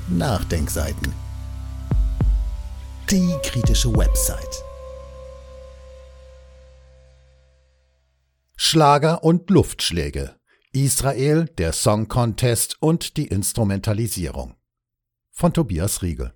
Nachdenkseiten. Die kritische Website. Schlager und Luftschläge. Israel, der Song Contest und die Instrumentalisierung. Von Tobias Riegel.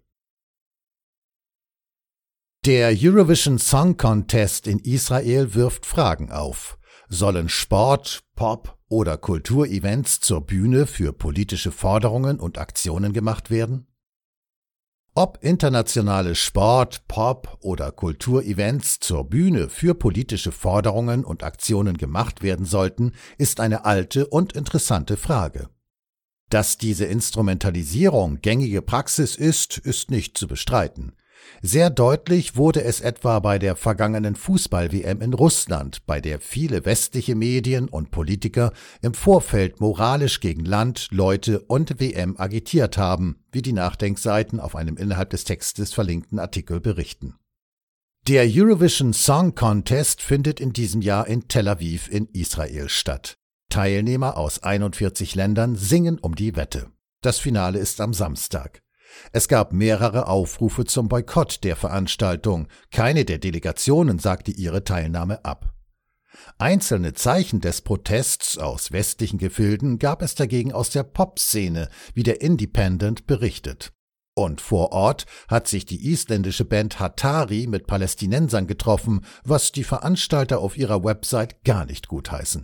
Der Eurovision Song Contest in Israel wirft Fragen auf. Sollen Sport, Pop oder Kulturevents zur Bühne für politische Forderungen und Aktionen gemacht werden? Ob internationale Sport-, Pop- oder Kulturevents zur Bühne für politische Forderungen und Aktionen gemacht werden sollten, ist eine alte und interessante Frage. Dass diese Instrumentalisierung gängige Praxis ist, ist nicht zu bestreiten. Sehr deutlich wurde es etwa bei der vergangenen Fußball-WM in Russland, bei der viele westliche Medien und Politiker im Vorfeld moralisch gegen Land, Leute und WM agitiert haben, wie die Nachdenkseiten auf einem innerhalb des Textes verlinkten Artikel berichten. Der Eurovision Song Contest findet in diesem Jahr in Tel Aviv in Israel statt. Teilnehmer aus 41 Ländern singen um die Wette. Das Finale ist am Samstag. Es gab mehrere Aufrufe zum Boykott der Veranstaltung. Keine der Delegationen sagte ihre Teilnahme ab. Einzelne Zeichen des Protests aus westlichen Gefilden gab es dagegen aus der Popszene, wie der Independent berichtet. Und vor Ort hat sich die isländische Band Hatari mit Palästinensern getroffen, was die Veranstalter auf ihrer Website gar nicht gutheißen.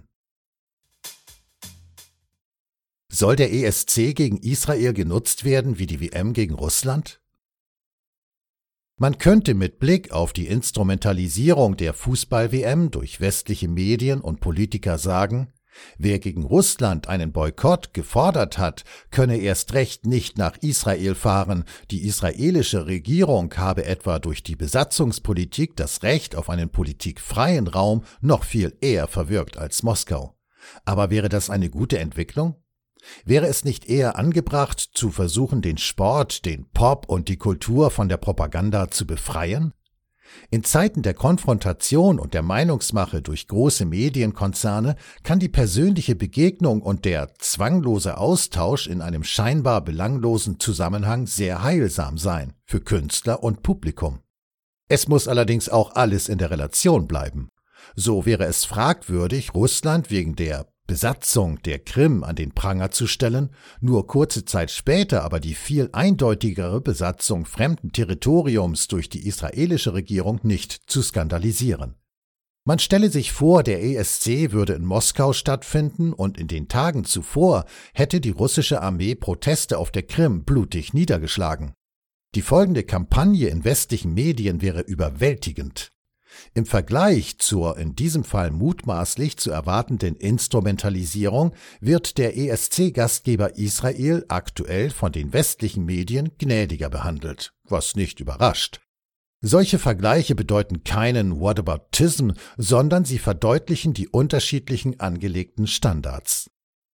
Soll der ESC gegen Israel genutzt werden wie die WM gegen Russland? Man könnte mit Blick auf die Instrumentalisierung der Fußball-WM durch westliche Medien und Politiker sagen, wer gegen Russland einen Boykott gefordert hat, könne erst recht nicht nach Israel fahren. Die israelische Regierung habe etwa durch die Besatzungspolitik das Recht auf einen politikfreien Raum noch viel eher verwirkt als Moskau. Aber wäre das eine gute Entwicklung? Wäre es nicht eher angebracht, zu versuchen, den Sport, den Pop und die Kultur von der Propaganda zu befreien? In Zeiten der Konfrontation und der Meinungsmache durch große Medienkonzerne kann die persönliche Begegnung und der zwanglose Austausch in einem scheinbar belanglosen Zusammenhang sehr heilsam sein für Künstler und Publikum. Es muss allerdings auch alles in der Relation bleiben. So wäre es fragwürdig, Russland wegen der Besatzung der Krim an den Pranger zu stellen, nur kurze Zeit später aber die viel eindeutigere Besatzung fremden Territoriums durch die israelische Regierung nicht zu skandalisieren. Man stelle sich vor, der ESC würde in Moskau stattfinden und in den Tagen zuvor hätte die russische Armee Proteste auf der Krim blutig niedergeschlagen. Die folgende Kampagne in westlichen Medien wäre überwältigend. Im Vergleich zur in diesem Fall mutmaßlich zu erwartenden Instrumentalisierung wird der ESC-Gastgeber Israel aktuell von den westlichen Medien gnädiger behandelt, was nicht überrascht. Solche Vergleiche bedeuten keinen Whataboutism, sondern sie verdeutlichen die unterschiedlichen angelegten Standards.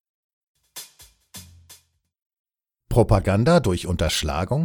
Propaganda durch Unterschlagung?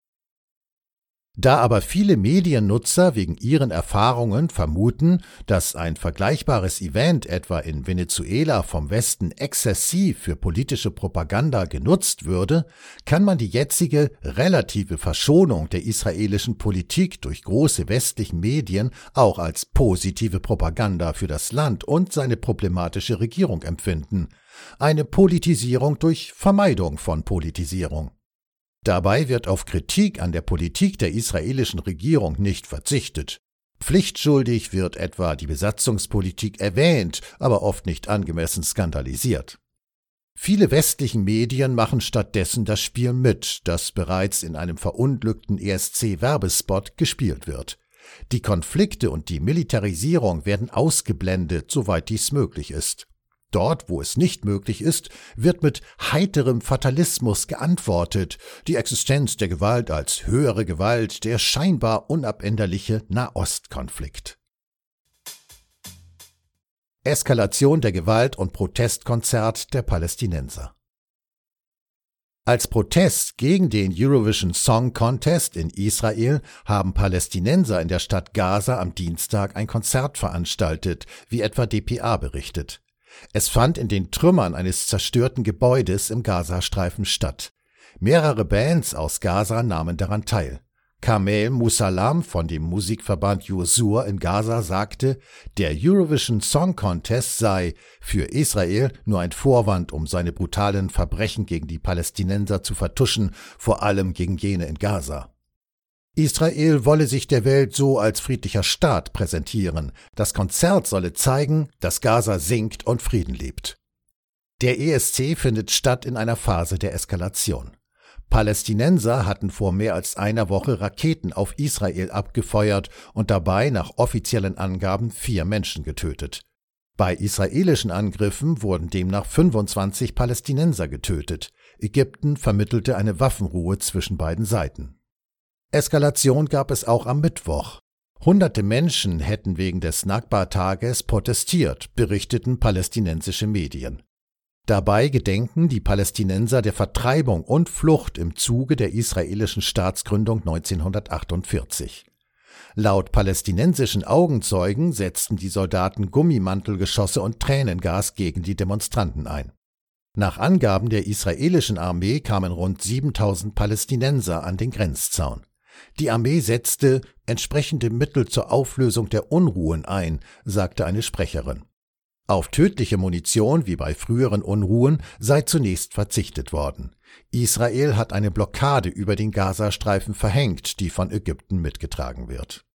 Da aber viele Mediennutzer wegen ihren Erfahrungen vermuten, dass ein vergleichbares Event etwa in Venezuela vom Westen exzessiv für politische Propaganda genutzt würde, kann man die jetzige relative Verschonung der israelischen Politik durch große westliche Medien auch als positive Propaganda für das Land und seine problematische Regierung empfinden. Eine Politisierung durch Vermeidung von Politisierung. Dabei wird auf Kritik an der Politik der israelischen Regierung nicht verzichtet. Pflichtschuldig wird etwa die Besatzungspolitik erwähnt, aber oft nicht angemessen skandalisiert. Viele westliche Medien machen stattdessen das Spiel mit, das bereits in einem verunglückten ESC-Werbespot gespielt wird. Die Konflikte und die Militarisierung werden ausgeblendet, soweit dies möglich ist. Dort, wo es nicht möglich ist, wird mit heiterem Fatalismus geantwortet, die Existenz der Gewalt als höhere Gewalt, der scheinbar unabänderliche Nahostkonflikt. Eskalation der Gewalt und Protestkonzert der Palästinenser. Als Protest gegen den Eurovision Song Contest in Israel haben Palästinenser in der Stadt Gaza am Dienstag ein Konzert veranstaltet, wie etwa dpa berichtet. Es fand in den Trümmern eines zerstörten Gebäudes im Gazastreifen statt. Mehrere Bands aus Gaza nahmen daran teil. Kamel Musallam von dem Musikverband Yusur in Gaza sagte, der Eurovision Song Contest sei für Israel nur ein Vorwand, um seine brutalen Verbrechen gegen die Palästinenser zu vertuschen, vor allem gegen jene in Gaza. Israel wolle sich der Welt so als friedlicher Staat präsentieren. Das Konzert solle zeigen, dass Gaza singt und Frieden lebt. Der ESC findet statt in einer Phase der Eskalation. Palästinenser hatten vor mehr als einer Woche Raketen auf Israel abgefeuert und dabei nach offiziellen Angaben 4 Menschen getötet. Bei israelischen Angriffen wurden demnach 25 Palästinenser getötet. Ägypten vermittelte eine Waffenruhe zwischen beiden Seiten. Eskalation gab es auch am Mittwoch. Hunderte Menschen hätten wegen des Nakba-Tages protestiert, berichteten palästinensische Medien. Dabei gedenken die Palästinenser der Vertreibung und Flucht im Zuge der israelischen Staatsgründung 1948. Laut palästinensischen Augenzeugen setzten die Soldaten Gummimantelgeschosse und Tränengas gegen die Demonstranten ein. Nach Angaben der israelischen Armee kamen rund 7.000 Palästinenser an den Grenzzaun. Die Armee setzte entsprechende Mittel zur Auflösung der Unruhen ein, sagte eine Sprecherin. Auf tödliche Munition wie bei früheren Unruhen sei zunächst verzichtet worden. Israel hat eine Blockade über den Gazastreifen verhängt, die von Ägypten mitgetragen wird.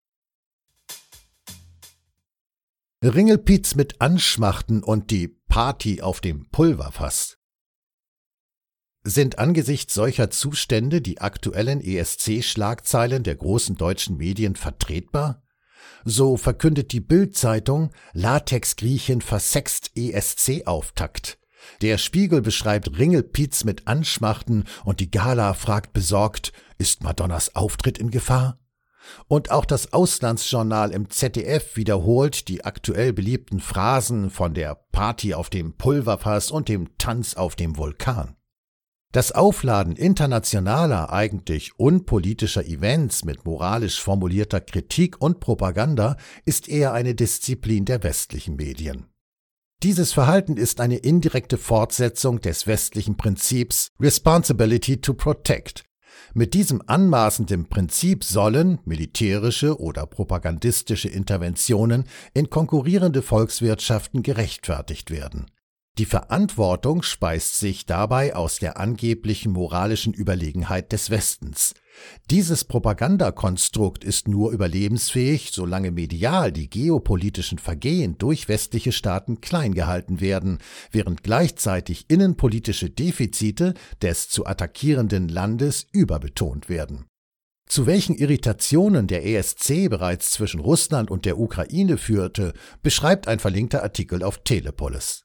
Ringelpiez mit Anschmachten und die Party auf dem Pulverfass. Sind angesichts solcher Zustände die aktuellen ESC-Schlagzeilen der großen deutschen Medien vertretbar? So verkündet die Bild-Zeitung, Latex-Griechin versext ESC-Auftakt. Der Spiegel beschreibt Ringelpiez mit Anschmachten und die Gala fragt besorgt, ist Madonnas Auftritt in Gefahr? Und auch das Auslandsjournal im ZDF wiederholt die aktuell beliebten Phrasen von der Party auf dem Pulverfass und dem Tanz auf dem Vulkan. Das Aufladen internationaler, eigentlich unpolitischer Events mit moralisch formulierter Kritik und Propaganda ist eher eine Disziplin der westlichen Medien. Dieses Verhalten ist eine indirekte Fortsetzung des westlichen Prinzips Responsibility to Protect. Mit diesem anmaßenden Prinzip sollen militärische oder propagandistische Interventionen in konkurrierende Volkswirtschaften gerechtfertigt werden. Die Verantwortung speist sich dabei aus der angeblichen moralischen Überlegenheit des Westens. Dieses Propagandakonstrukt ist nur überlebensfähig, solange medial die geopolitischen Vergehen durch westliche Staaten klein gehalten werden, während gleichzeitig innenpolitische Defizite des zu attackierenden Landes überbetont werden. Zu welchen Irritationen der ESC bereits zwischen Russland und der Ukraine führte, beschreibt ein verlinkter Artikel auf Telepolis.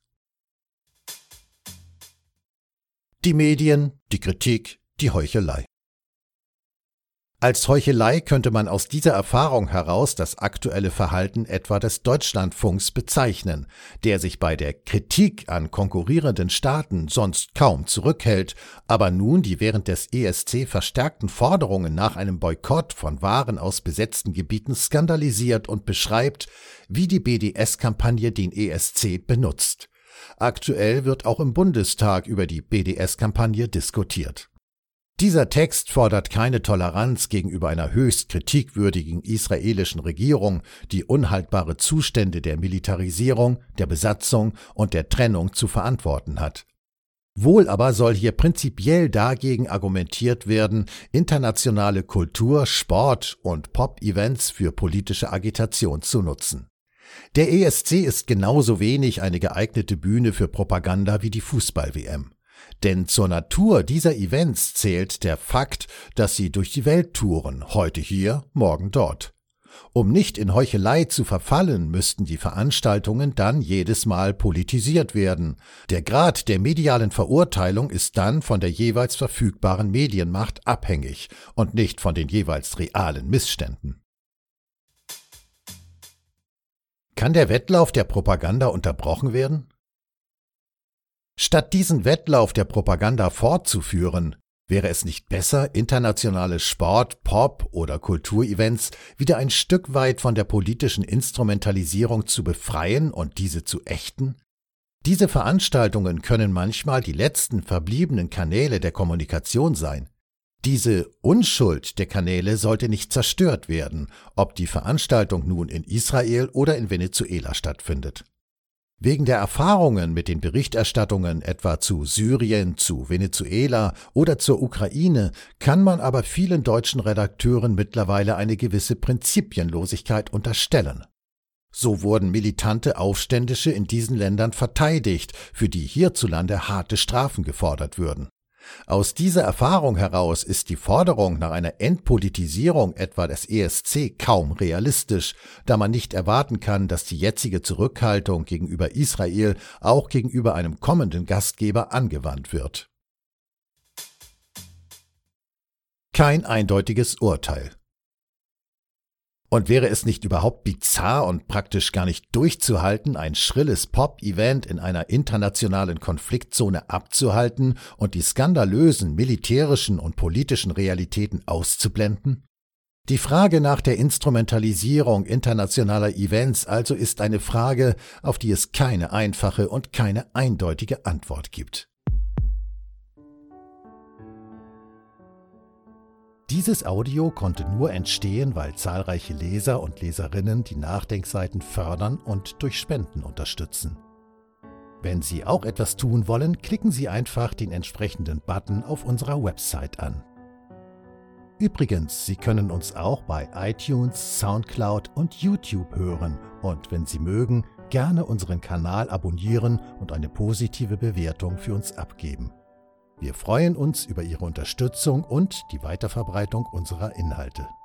Die Medien, die Kritik, die Heuchelei. Als Heuchelei könnte man aus dieser Erfahrung heraus das aktuelle Verhalten etwa des Deutschlandfunks bezeichnen, der sich bei der Kritik an konkurrierenden Staaten sonst kaum zurückhält, aber nun die während des ESC verstärkten Forderungen nach einem Boykott von Waren aus besetzten Gebieten skandalisiert und beschreibt, wie die BDS-Kampagne den ESC benutzt. Aktuell wird auch im Bundestag über die BDS-Kampagne diskutiert. Dieser Text fordert keine Toleranz gegenüber einer höchst kritikwürdigen israelischen Regierung, die unhaltbare Zustände der Militarisierung, der Besatzung und der Trennung zu verantworten hat. Wohl aber soll hier prinzipiell dagegen argumentiert werden, internationale Kultur-, Sport- und Pop-Events für politische Agitation zu nutzen. Der ESC ist genauso wenig eine geeignete Bühne für Propaganda wie die Fußball-WM. Denn zur Natur dieser Events zählt der Fakt, dass sie durch die Welt touren, heute hier, morgen dort. Um nicht in Heuchelei zu verfallen, müssten die Veranstaltungen dann jedes Mal politisiert werden. Der Grad der medialen Verurteilung ist dann von der jeweils verfügbaren Medienmacht abhängig und nicht von den jeweils realen Missständen. Kann der Wettlauf der Propaganda unterbrochen werden? Statt diesen Wettlauf der Propaganda fortzuführen, wäre es nicht besser, internationale Sport-, Pop- oder Kulturevents wieder ein Stück weit von der politischen Instrumentalisierung zu befreien und diese zu ächten? Diese Veranstaltungen können manchmal die letzten verbliebenen Kanäle der Kommunikation sein. Diese Unschuld der Kanäle sollte nicht zerstört werden, ob die Veranstaltung nun in Israel oder in Venezuela stattfindet. Wegen der Erfahrungen mit den Berichterstattungen etwa zu Syrien, zu Venezuela oder zur Ukraine kann man aber vielen deutschen Redakteuren mittlerweile eine gewisse Prinzipienlosigkeit unterstellen. So wurden militante Aufständische in diesen Ländern verteidigt, für die hierzulande harte Strafen gefordert würden. Aus dieser Erfahrung heraus ist die Forderung nach einer Entpolitisierung etwa des ESC kaum realistisch, da man nicht erwarten kann, dass die jetzige Zurückhaltung gegenüber Israel auch gegenüber einem kommenden Gastgeber angewandt wird. Kein eindeutiges Urteil. Und wäre es nicht überhaupt bizarr und praktisch gar nicht durchzuhalten, ein schrilles Pop-Event in einer internationalen Konfliktzone abzuhalten und die skandalösen militärischen und politischen Realitäten auszublenden? Die Frage nach der Instrumentalisierung internationaler Events also ist eine Frage, auf die es keine einfache und keine eindeutige Antwort gibt. Dieses Audio konnte nur entstehen, weil zahlreiche Leser und Leserinnen die Nachdenkseiten fördern und durch Spenden unterstützen. Wenn Sie auch etwas tun wollen, klicken Sie einfach den entsprechenden Button auf unserer Website an. Übrigens, Sie können uns auch bei iTunes, Soundcloud und YouTube hören und, wenn Sie mögen, gerne unseren Kanal abonnieren und eine positive Bewertung für uns abgeben. Wir freuen uns über Ihre Unterstützung und die Weiterverbreitung unserer Inhalte.